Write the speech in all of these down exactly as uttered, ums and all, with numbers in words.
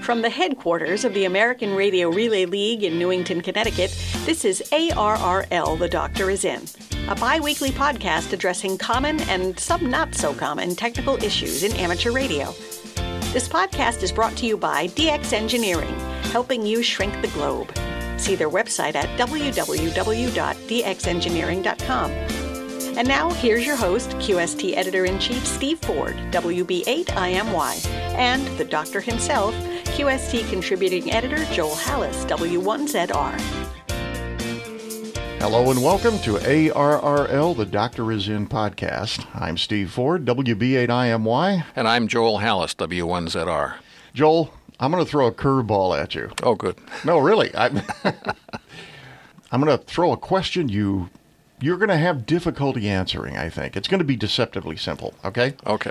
From the headquarters of the American Radio Relay League in Newington, Connecticut, this is A R R L, The Doctor Is In, a bi-weekly podcast addressing common and some not-so-common technical issues in amateur radio. This podcast is brought to you by D X Engineering, helping you shrink the globe. See their website at w w w dot d x engineering dot com. And now, here's your host, Q S T Editor-in-Chief Steve Ford, W B eight I M Y, and the Doctor himself, Q S T Contributing Editor Joel Hallis, W one Z R. Hello and welcome to A R R L, The Doctor Is In podcast. I'm Steve Ford, W B eight I M Y. And I'm Joel Hallis, W one Z R. Joel, I'm going to throw a curveball at you. Oh, good. No, really. I'm, I'm going to throw a question you... You're going to have difficulty answering, I think. It's going to be deceptively simple, okay? Okay.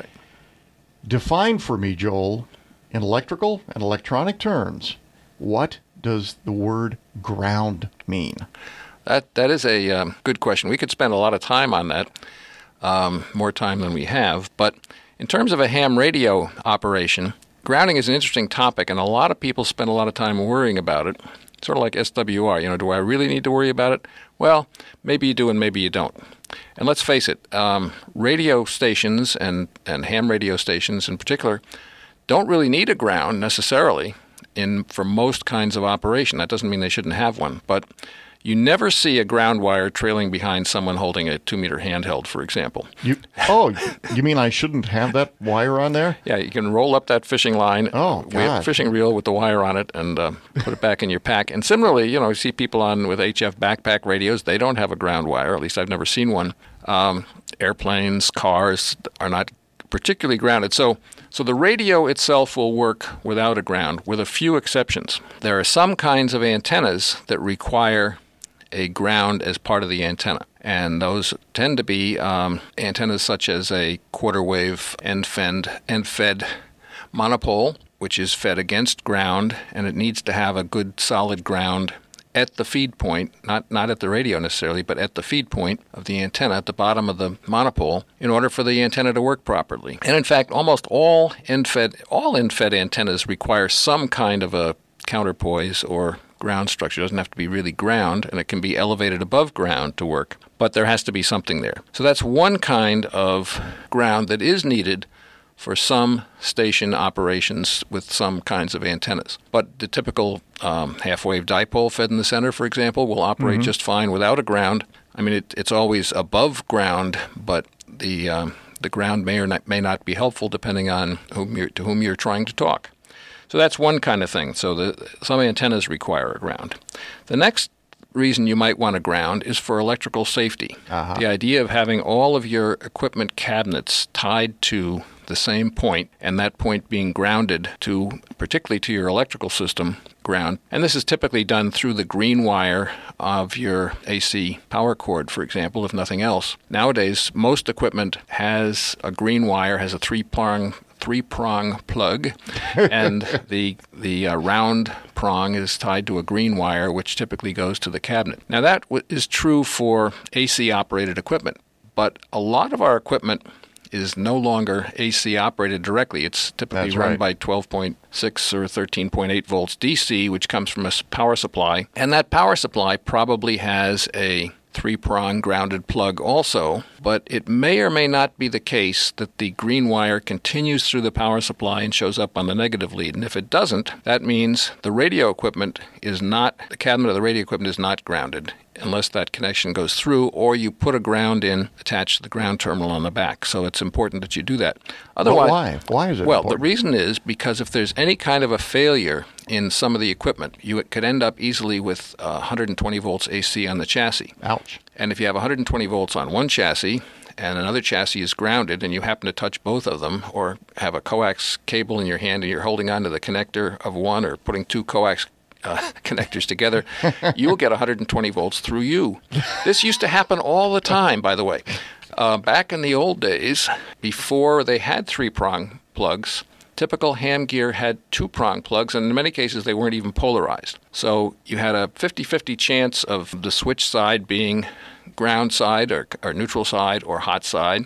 Define for me, Joel, in electrical and electronic terms, what does the word ground mean? That That is a um, good question. We could spend a lot of time on that, um, more time than we have. But in terms of a ham radio operation, grounding is an interesting topic, and a lot of people spend a lot of time worrying about it. Sort of like S W R. You know, do I really need to worry about it? Well, maybe you do and maybe you don't. And let's face it, um, radio stations and, and ham radio stations in particular don't really need a ground necessarily in for most kinds of operation. That doesn't mean they shouldn't have one. But you never see a ground wire trailing behind someone holding a two-meter handheld, for example. You, oh, you mean I shouldn't have that wire on there? Yeah, you can roll up that fishing line, oh, God. fishing reel with the wire on it, and uh, put it back in your pack. And similarly, you know, you see people on with H F backpack radios. They don't have a ground wire. At least I've never seen one. Um, airplanes, cars are not particularly grounded. So, so the radio itself will work without a ground, with a few exceptions. There are some kinds of antennas that require a ground as part of the antenna. And those tend to be um, antennas such as a quarter wave end-fed, end-fed monopole, which is fed against ground, and it needs to have a good solid ground at the feed point, not, not at the radio necessarily, but at the feed point of the antenna at the bottom of the monopole in order for the antenna to work properly. And in fact, almost all end-fed, all end-fed antennas require some kind of a counterpoise or ground structure. It doesn't have to be really ground, and it can be elevated above ground to work, but there has to be something there. So that's one kind of ground that is needed for some station operations with some kinds of antennas. But the typical um, half-wave dipole fed in the center, for example, will operate mm-hmm. just fine without a ground. I mean, it, it's always above ground, but the um, the ground may or not, may not be helpful depending on whom you're, to whom you're trying to talk. So that's one kind of thing. So the, some antennas require a ground. The next reason you might want a ground is for electrical safety. Uh-huh. The idea of having all of your equipment cabinets tied to the same point, and that point being grounded to, particularly to your electrical system, ground. And this is typically done through the green wire of your A C power cord, for example, if nothing else. Nowadays, most equipment has a green wire, has a three-prong three-prong plug, and the the uh, round prong is tied to a green wire, which typically goes to the cabinet. Now, that w- is true for A C-operated equipment, but a lot of our equipment is no longer A C-operated directly. It's typically That's run right. by twelve point six or thirteen point eight volts D C, which comes from a power supply, and that power supply probably has a three-prong grounded plug also, but it may or may not be the case that the green wire continues through the power supply and shows up on the negative lead. And if it doesn't, that means the radio equipment is not, the cabinet of the radio equipment is not grounded unless that connection goes through, or you put a ground in attached to the ground terminal on the back. So it's important that you do that. Otherwise, but why? Why is it Well, important? The reason is because if there's any kind of a failure in some of the equipment, you could end up easily with uh, one hundred twenty volts A C on the chassis. Ouch. And if you have one hundred twenty volts on one chassis and another chassis is grounded and you happen to touch both of them, or have a coax cable in your hand and you're holding onto the connector of one or putting two coax Uh, connectors together, you'll get one hundred twenty volts through you. This used to happen all the time, by the way. Uh, back in the old days, before they had three-prong plugs, typical ham gear had two-prong plugs, and in many cases they weren't even polarized. So you had a fifty-fifty chance of the switch side being ground side or, or neutral side or hot side,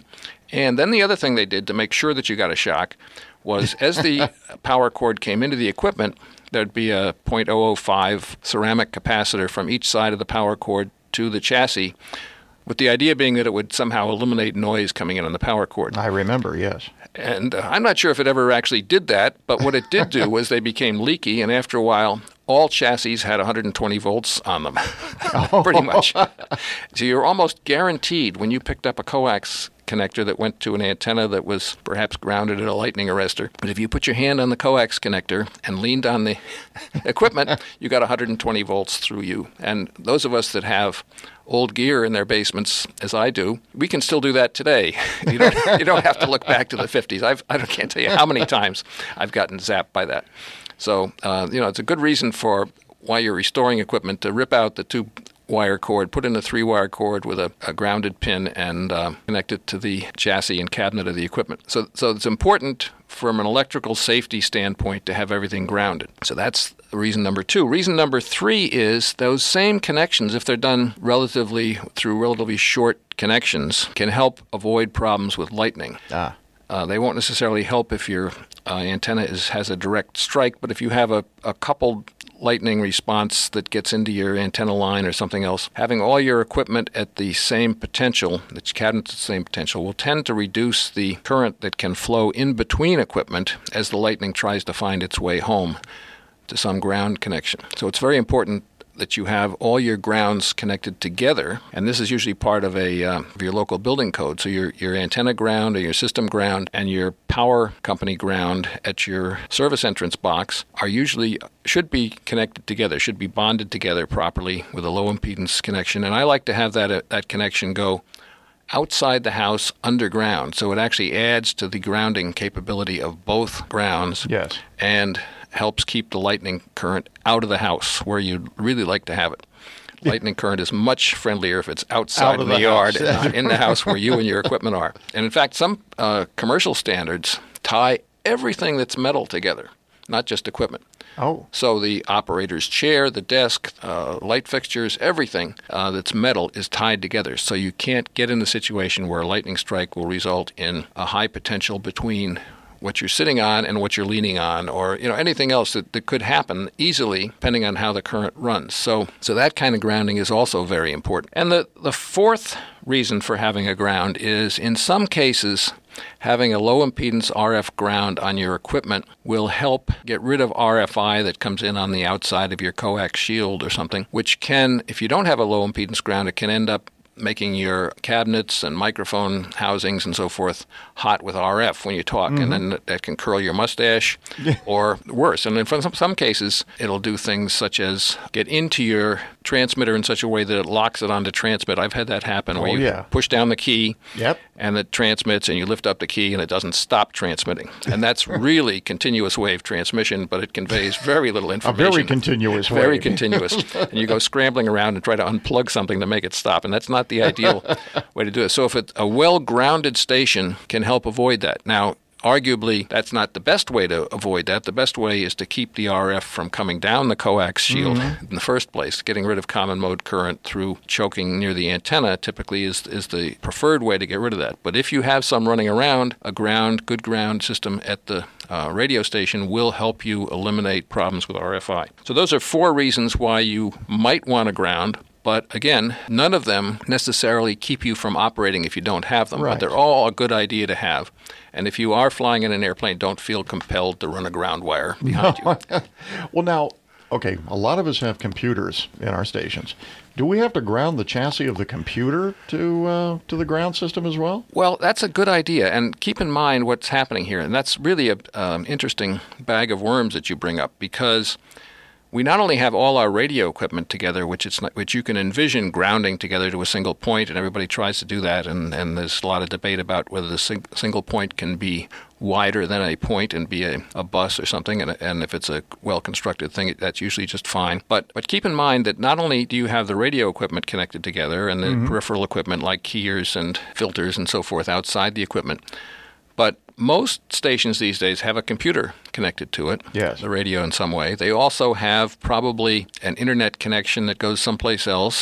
And then the other thing they did to make sure that you got a shock was as the power cord came into the equipment, there'd be a zero point zero zero five ceramic capacitor from each side of the power cord to the chassis, with the idea being that it would somehow eliminate noise coming in on the power cord. I remember, yes. And uh, I'm not sure if it ever actually did that, but what it did do was they became leaky, and after a while, all chassis had one hundred twenty volts on them, pretty much. So you're almost guaranteed when you picked up a coax connector that went to an antenna that was perhaps grounded at a lightning arrestor. But if you put your hand on the coax connector and leaned on the equipment, you got one hundred twenty volts through you. And those of us that have old gear in their basements, as I do, we can still do that today. You don't, you don't have to look back to the fifties. I've, I can't tell you how many times I've gotten zapped by that. So, uh, you know, it's a good reason for why you're restoring equipment to rip out the two wire cord, put in a three-wire cord with a, a grounded pin, and uh, connect it to the chassis and cabinet of the equipment. So, so it's important from an electrical safety standpoint to have everything grounded. So that's reason number two. Reason number three is those same connections, if they're done relatively through relatively short connections, can help avoid problems with lightning. Ah. Uh, they won't necessarily help if your uh, antenna is, has a direct strike, but if you have a, a coupled lightning response that gets into your antenna line or something else, having all your equipment at the same potential, the cabinets at the same potential, will tend to reduce the current that can flow in between equipment as the lightning tries to find its way home to some ground connection. So it's very important that you have all your grounds connected together, and this is usually part of a uh, of your local building code. So your your antenna ground or your system ground and your power company ground at your service entrance box are usually should be connected together, should be bonded together properly with a low impedance connection. And I like to have that uh, that connection go outside the house underground, so it actually adds to the grounding capability of both grounds. Yes. And helps keep the lightning current out of the house where you'd really like to have it. Lightning current is much friendlier if it's outside Out in of the, the yard house. and not in the house where you and your equipment are. And in fact, some uh, commercial standards tie everything that's metal together, not just equipment. Oh. So the operator's chair, the desk, uh, light fixtures, everything uh, that's metal is tied together. So you can't get in a situation where a lightning strike will result in a high potential between what you're sitting on and what you're leaning on, or you know anything else that, that could happen easily depending on how the current runs. So so that kind of grounding is also very important. And the, the fourth reason for having a ground is in some cases having a low impedance R F ground on your equipment will help get rid of R F I that comes in on the outside of your coax shield or something, which can, if you don't have a low impedance ground, it can end up making your cabinets and microphone housings and so forth hot with R F when you talk, mm-hmm. and then that can curl your mustache or worse. And in some, some cases, it'll do things such as get into your transmitter in such a way that it locks it onto transmit. I've had that happen oh, where you yeah. push down the key yep. and it transmits, and you lift up the key and it doesn't stop transmitting. And that's really continuous wave transmission, but it conveys very little information. A very continuous wave. Very continuous. And you go scrambling around and try to unplug something to make it stop, and that's not the ideal way to do it. So if it, a well-grounded station can help avoid that. Now, arguably, that's not the best way to avoid that. The best way is to keep the R F from coming down the coax shield mm-hmm. in the first place. Getting rid of common mode current through choking near the antenna typically is is the preferred way to get rid of that. But if you have some running around, a ground, good ground system at the uh, radio station will help you eliminate problems with R F I. So those are four reasons why you might want a ground. But again, none of them necessarily keep you from operating if you don't have them. Right. But they're all a good idea to have. And if you are flying in an airplane, don't feel compelled to run a ground wire behind no. you. Well, now, okay, a lot of us have computers in our stations. Do we have to ground the chassis of the computer to uh, to the ground system as well? Well, that's a good idea. And keep in mind what's happening here. And that's really an um, interesting bag of worms that you bring up, because we not only have all our radio equipment together, which it's not, which you can envision grounding together to a single point, and everybody tries to do that, and, and there's a lot of debate about whether the sing, single point can be wider than a point and be a, a bus or something, and, and if it's a well-constructed thing, that's usually just fine. But but keep in mind that not only do you have the radio equipment connected together and the mm-hmm. peripheral equipment like keyers and filters and so forth outside the equipment, but most stations these days have a computer connected to it, yes. the radio in some way. They also have probably an internet connection that goes someplace else.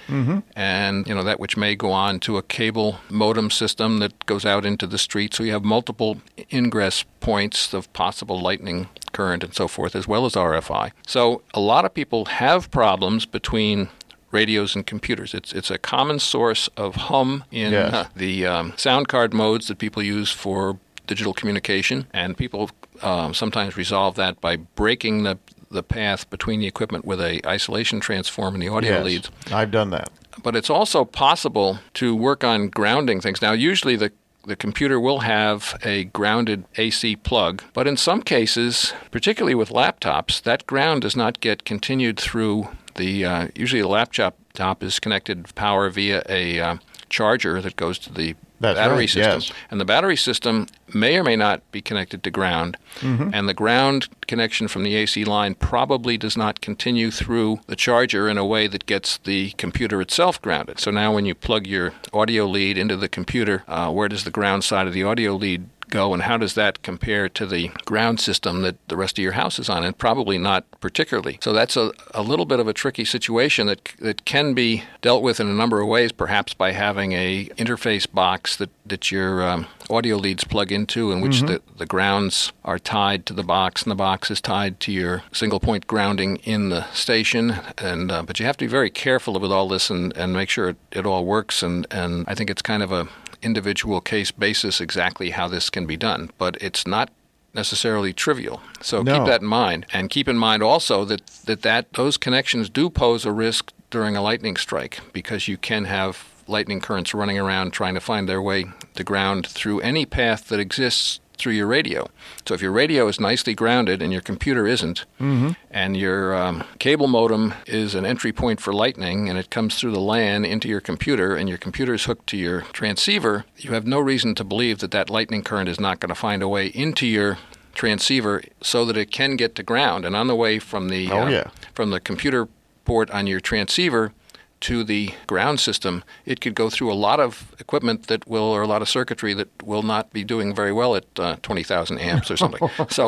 mm-hmm. and you know that which may go on to a cable modem system that goes out into the street. So you have multiple ingress points of possible lightning current and so forth, as well as R F I. So a lot of people have problems between radios and computers. It's it's a common source of hum in yes. uh, the um, sound card modes that people use for digital communication, and people um, sometimes resolve that by breaking the the path between the equipment with a isolation transform and the audio yes, leads. I've done that. But it's also possible to work on grounding things. Now, usually the the computer will have a grounded A C plug, but in some cases, particularly with laptops, that ground does not get continued through the, uh, usually the laptop top is connected power via a uh, charger that goes to the That's battery right, system. yes. And the battery system may or may not be connected to ground, mm-hmm. and the ground connection from the A C line probably does not continue through the charger in a way that gets the computer itself grounded. So now when you plug your audio lead into the computer, uh, where does the ground side of the audio lead go, and how does that compare to the ground system that the rest of your house is on? And probably not particularly. So that's a, a little bit of a tricky situation that that can be dealt with in a number of ways, perhaps by having a interface box that, that your um, audio leads plug into, in which mm-hmm. the, the grounds are tied to the box, and the box is tied to your single-point grounding in the station. And uh, but you have to be very careful with all this and, and make sure it, it all works, and, and I think it's kind of a individual case basis exactly how this can be done, but it's not necessarily trivial. So no. keep that in mind, and keep in mind also that, that that those connections do pose a risk during a lightning strike, because you can have lightning currents running around trying to find their way to ground through any path that exists through your radio. So if your radio is nicely grounded and your computer isn't, mm-hmm. and your um, cable modem is an entry point for lightning, and it comes through the LAN into your computer, and your computer is hooked to your transceiver, you have no reason to believe that that lightning current is not going to find a way into your transceiver so that it can get to ground. And on the way from the oh, uh, yeah. from the computer port on your transceiver to the ground system, it could go through a lot of equipment that will, or a lot of circuitry that will not be doing very well at uh, twenty thousand amps or something. so,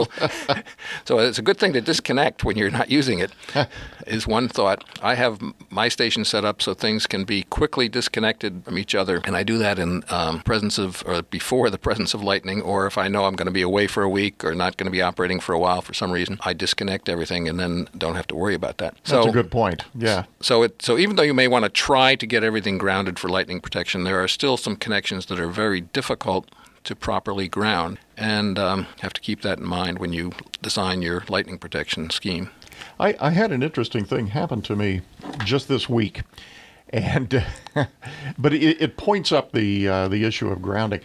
so it's a good thing to disconnect when you're not using it, is one thought. I have my station set up so things can be quickly disconnected from each other, and I do that in um, presence of, or before the presence of lightning, or if I know I'm going to be away for a week or not going to be operating for a while for some reason, I disconnect everything and then don't have to worry about that. That's so, a good point. Yeah. So it so even though you may want to try to get everything grounded for lightning protection, there are still some connections that are very difficult to properly ground, and um, have to keep that in mind when you design your lightning protection scheme. I, I had an interesting thing happen to me just this week, and but it, it points up the uh, the issue of grounding.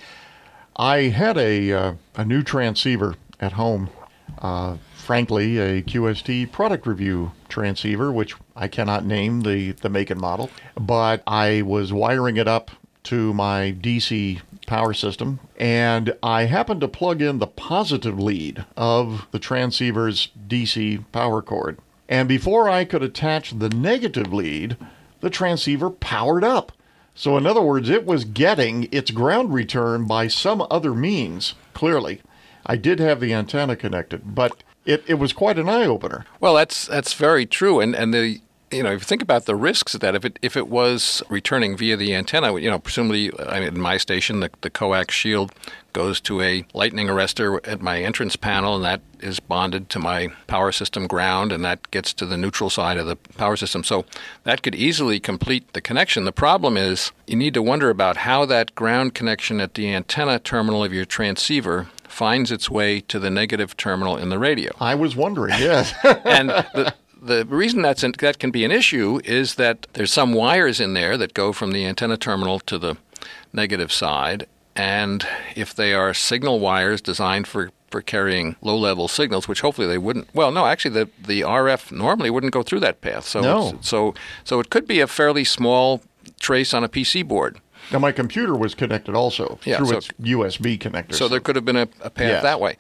I had a uh, a new transceiver at home. Uh, frankly, a Q S T product review transceiver, which I cannot name the, the make and model, but I was wiring it up to my D C power system, and I happened to plug in the positive lead of the transceiver's D C power cord. And before I could attach the negative lead, the transceiver powered up. So in other words, it was getting its ground return by some other means, clearly. I did have the antenna connected, but It it was quite an eye-opener. Well, that's that's very true, and and the you know if you think about the risks of that, if it if it was returning via the antenna, you know, presumably I mean, in my station, the the coax shield goes to a lightning arrestor at my entrance panel, and that is bonded to my power system ground, and that gets to the neutral side of the power system. So that could easily complete the connection. The problem is you need to wonder about how that ground connection at the antenna terminal of your transceiver finds its way to the negative terminal in the radio. I was wondering, yes. And the the reason that's in, that can be an issue is that there's some wires in there that go from the antenna terminal to the negative side, and if they are signal wires designed for, for carrying low-level signals, which hopefully they wouldn't. Well, no, actually, the, the R F normally wouldn't go through that path. So no. it's, so so it could be a fairly small trace on a P C board. Now, my computer was connected also yeah, through so, its U S B connector. So there could have been a, a path yes. that way.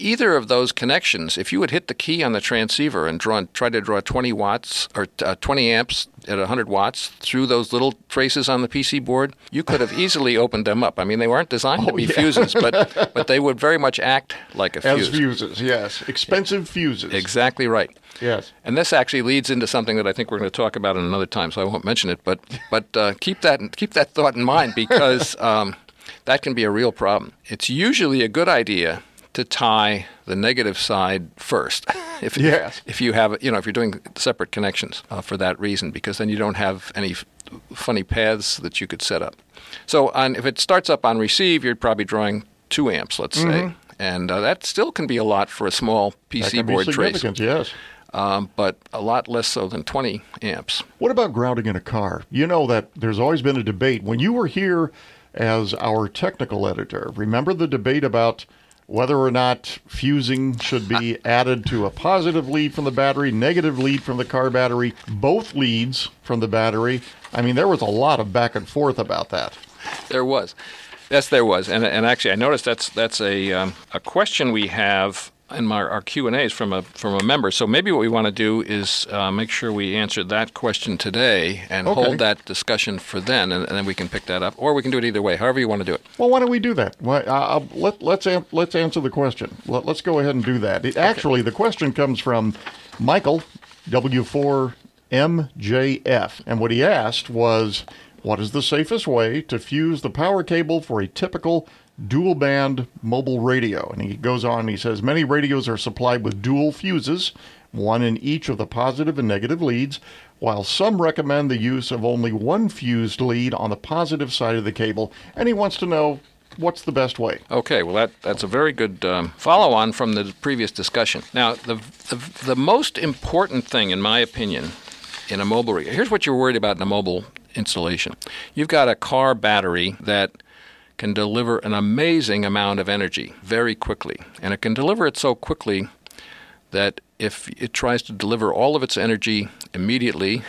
either of those connections, if you would hit the key on the transceiver and draw, try to draw twenty watts or uh, twenty amps at one hundred watts through those little traces on the P C board, you could have easily opened them up. I mean, they weren't designed oh, to be yeah. fuses, but but they would very much act like a fuse. As fuses, yes. Expensive fuses. Exactly right. Yes. And this actually leads into something that I think we're going to talk about in another time, so I won't mention it. But but uh, keep that keep that thought in mind because um, that can be a real problem. It's usually a good idea to tie the negative side first, if yes. if you have you know if you're doing separate connections uh, for that reason, because then you don't have any f- funny paths that you could set up. So on, if it starts up on receive, you're probably drawing two amps, let's mm-hmm. say, and uh, that still can be a lot for a small P C that can board be trace. significant, yes. Um, but a lot less so than twenty amps. What about grounding in a car? You know that there's always been a debate. When you were here as our technical editor, remember the debate about whether or not fusing should be added to a positive lead from the battery, negative lead from the car battery, both leads from the battery? I mean, there was a lot of back and forth about that. There was. Yes, there was. And and actually, I noticed that's that's a um, a question we have in my, our Q and A's from a from a member. So maybe what we want to do is uh, make sure we answer that question today and okay. hold that discussion for then, and, and then we can pick that up. Or we can do it either way, however you want to do it. Well, why don't we do that? Well, uh, let, let's, an- let's answer the question. Let, let's go ahead and do that. It, actually, okay. The question comes from Michael, W four M J F. And what he asked was, what is the safest way to fuse the power cable for a typical dual band mobile radio? And he goes on and he says, many radios are supplied with dual fuses, one in each of the positive and negative leads, while some recommend the use of only one fused lead on the positive side of the cable. And he wants to know, what's the best way? Okay, well, that that's a very good um, follow-on from the previous discussion. Now, the, the the most important thing, in my opinion, in a mobile radio, here's what you're worried about in a mobile installation. You've got a car battery that can deliver an amazing amount of energy very quickly. And it can deliver it so quickly that if it tries to deliver all of its energy immediately,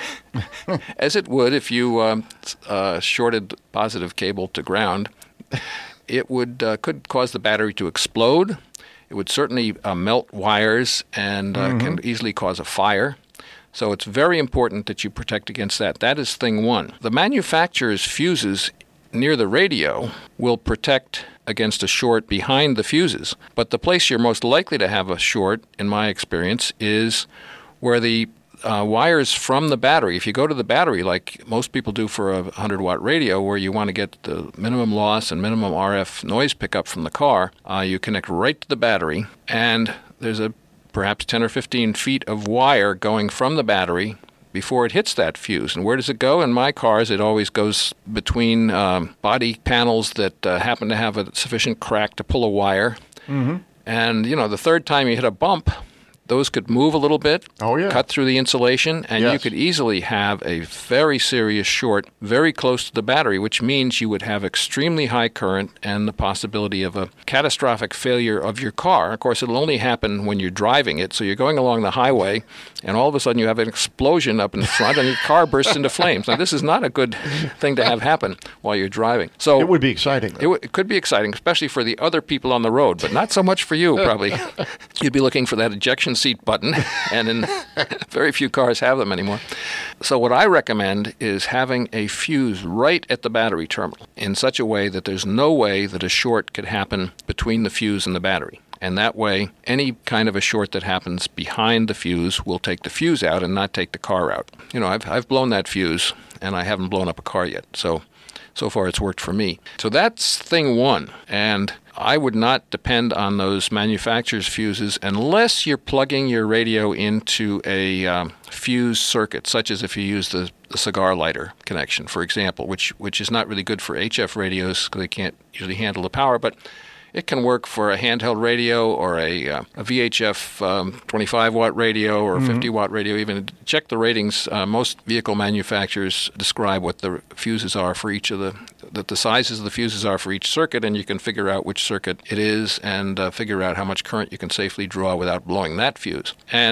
as it would if you um, uh, shorted positive cable to ground, it would uh, could cause the battery to explode. It would certainly uh, melt wires and uh, mm-hmm. can easily cause a fire. So it's very important that you protect against that. That is thing one. The manufacturer's fuses near the radio will protect against a short behind the fuses. But the place you're most likely to have a short, in my experience, is where the uh, wires from the battery, if you go to the battery like most people do for a one hundred watt radio where you want to get the minimum loss and minimum R F noise pickup from the car, uh, you connect right to the battery, and there's a perhaps ten or fifteen feet of wire going from the battery before it hits that fuse. And where does it go? In my cars, it always goes between um, body panels that uh, happen to have a sufficient crack to pull a wire. Mm-hmm. And, you know, the third time you hit a bump, those could move a little bit, oh, yeah. cut through the insulation, and yes. you could easily have a very serious short very close to the battery, which means you would have extremely high current and the possibility of a catastrophic failure of your car. Of course, it'll only happen when you're driving it, so you're going along the highway, and all of a sudden you have an explosion up in front, and your car bursts into flames. Now, this is not a good thing to have happen while you're driving. So it would be exciting. It, w- it could be exciting, especially for the other people on the road, but not so much for you, probably. You'd be looking for that ejection seat button, and in very few cars have them anymore. So what I recommend is having a fuse right at the battery terminal in such a way that there's no way that a short could happen between the fuse and the battery. And that way, any kind of a short that happens behind the fuse will take the fuse out and not take the car out. You know, I've I've blown that fuse, and I haven't blown up a car yet. So, so far it's worked for me. So that's thing one. And I would not depend on those manufacturer's fuses unless you're plugging your radio into a um, fuse circuit, such as if you use the, the cigar lighter connection, for example, which which is not really good for H F radios because they can't usually handle the power, but it can work for a handheld radio or a, uh, a V H F um, twenty-five watt radio or a mm-hmm. fifty watt radio. Even check the ratings. Uh, most vehicle manufacturers describe what the fuses are for each of the, that the sizes of the fuses are for each circuit, and you can figure out which circuit it is and uh, figure out how much current you can safely draw without blowing that fuse. And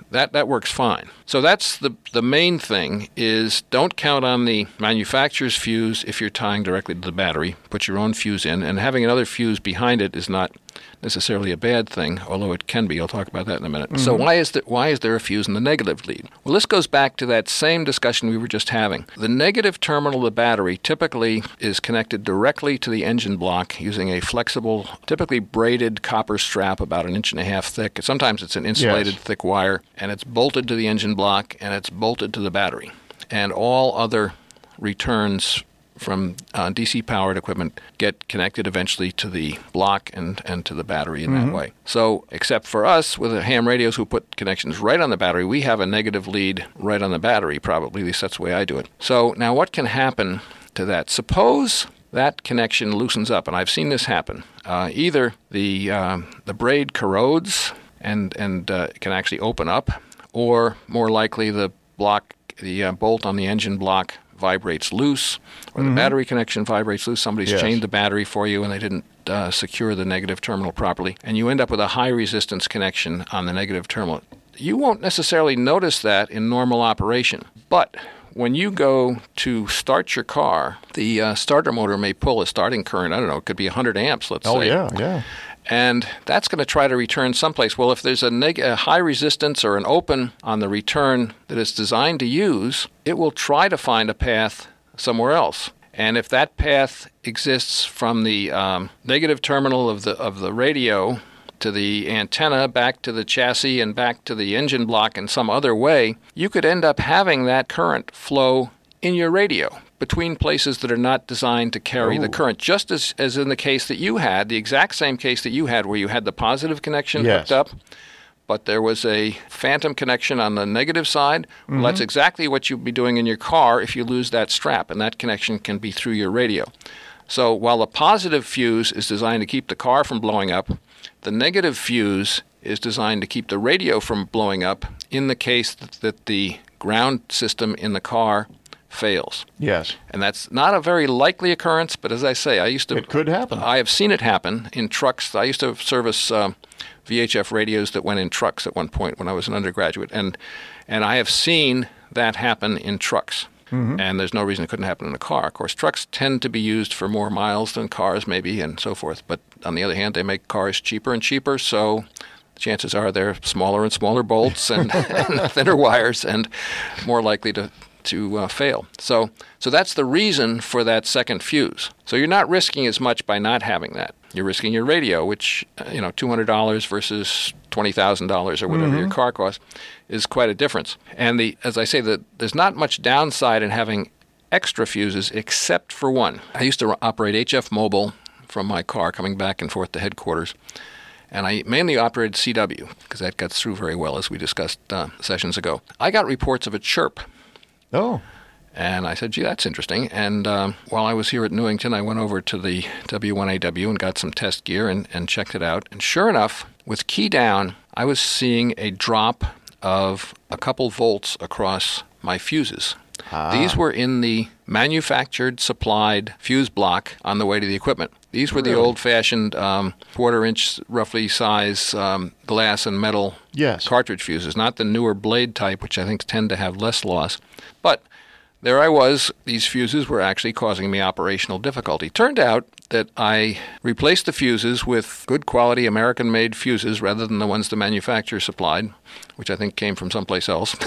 that, that works fine. So that's the the main thing is don't count on the manufacturer's fuse if you're tying directly to the battery. Put your own fuse in, and having another fuse behind it is not necessarily a bad thing, although it can be. I'll talk about that in a minute. Mm-hmm. So why is there, why is there a fuse in the negative lead? Well, this goes back to that same discussion we were just having. The negative terminal of the battery typically is connected directly to the engine block using a flexible, typically braided copper strap about an inch and a half thick. Sometimes it's an insulated yes. thick wire, and it's bolted to the engine block, and it's bolted to the battery. And all other returns from uh, D C-powered equipment get connected eventually to the block and, and to the battery in mm-hmm. that way. So except for us with the ham radios who put connections right on the battery, we have a negative lead right on the battery probably. At least that's the way I do it. So now what can happen to that? Suppose that connection loosens up, and I've seen this happen. Uh, either the uh, the braid corrodes and, and uh, can actually open up, or more likely the block, the uh, bolt on the engine block vibrates loose, or the mm-hmm. battery connection vibrates loose. Somebody's yes. chained the battery for you and they didn't uh, secure the negative terminal properly, and you end up with a high resistance connection on the negative terminal. You won't necessarily notice that in normal operation, but when you go to start your car, the uh, starter motor may pull a starting current, I don't know, it could be one hundred amps, let's oh, say. Oh, yeah, yeah. And that's going to try to return someplace. Well, if there's a, neg- a high resistance or an open on the return that it's designed to use, it will try to find a path somewhere else. And if that path exists from the um, negative terminal of the of the radio to the antenna, back to the chassis, and back to the engine block in some other way, you could end up having that current flow in your radio between places that are not designed to carry Ooh. the current, just as, as in the case that you had, the exact same case that you had where you had the positive connection yes. hooked up, but there was a phantom connection on the negative side. Well, mm-hmm. that's exactly what you'd be doing in your car if you lose that strap, and that connection can be through your radio. So while the positive fuse is designed to keep the car from blowing up, the negative fuse is designed to keep the radio from blowing up in the case that, that the ground system in the car fails. Yes. And that's not a very likely occurrence, but as I say, I used to... It could happen. I have seen it happen in trucks. I used to service uh, V H F radios that went in trucks at one point when I was an undergraduate, and and I have seen that happen in trucks. Mm-hmm. And there's no reason it couldn't happen in a car. Of course, trucks tend to be used for more miles than cars maybe and so forth, but on the other hand, they make cars cheaper and cheaper, so chances are they're smaller and smaller bolts and, and thinner wires and more likely to to uh, fail. So so that's the reason for that second fuse. So you're not risking as much by not having that. You're risking your radio, which, uh, you know, two hundred dollars versus twenty thousand dollars or whatever mm-hmm. your car costs is quite a difference. And the as I say, the, there's not much downside in having extra fuses except for one. I used to operate H F Mobile from my car coming back and forth to headquarters. And I mainly operated C W because that got through very well, as we discussed uh, sessions ago. I got reports of a chirp. Oh. And I said, gee, that's interesting. And um, while I was here at Newington, I went over to the W one A W and got some test gear and, and checked it out. And sure enough, with key down, I was seeing a drop of a couple volts across my fuses. Ah. These were in the manufactured, supplied fuse block on the way to the equipment. These were really? the old-fashioned um, quarter-inch, roughly size um, glass and metal yes. cartridge fuses, not the newer blade type, which I think tend to have less loss. But there I was. These fuses were actually causing me operational difficulty. Turned out that I replaced the fuses with good quality American-made fuses rather than the ones the manufacturer supplied, which I think came from someplace else.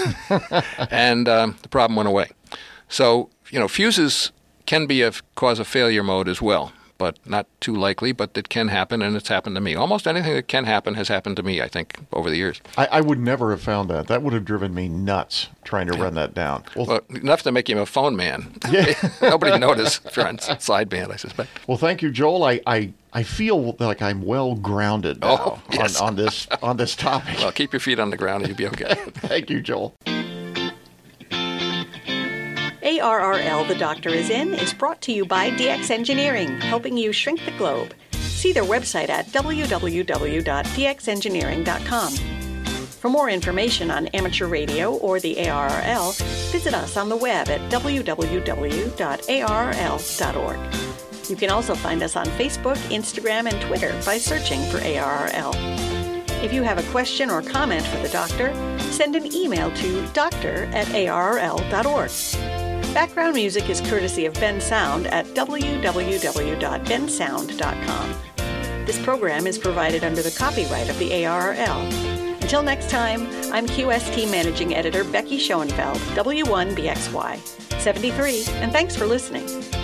and um, the problem went away. So, you know, fuses can be a cause of failure mode as well, but not too likely, but it can happen, and it's happened to me. Almost anything that can happen has happened to me, I think, over the years. I, I would never have found that. That would have driven me nuts trying to yeah. run that down. Well, well, enough to make him a phone man. Yeah. Nobody noticed if you're on sideband, I suspect. Well, thank you, Joel. I, I, I feel like I'm well grounded now oh, yes. on, on this on this topic. Well, keep your feet on the ground and you'll be okay. Thank you, Joel. A R R L, The Doctor Is In, is brought to you by D X Engineering, helping you shrink the globe. See their website at w w w dot d x engineering dot com. For more information on amateur radio or the A R R L, visit us on the web at w w w dot a r r l dot org. You can also find us on Facebook, Instagram, and Twitter by searching for A R R L. If you have a question or comment for the doctor, send an email to doctor at A R R L dot org. Background music is courtesy of Ben Sound at w w w dot ben sound dot com. This program is provided under the copyright of the A R R L. Until next time, I'm Q S T Managing Editor Becky Schoenfeld, W one B X Y seventy-three, and thanks for listening.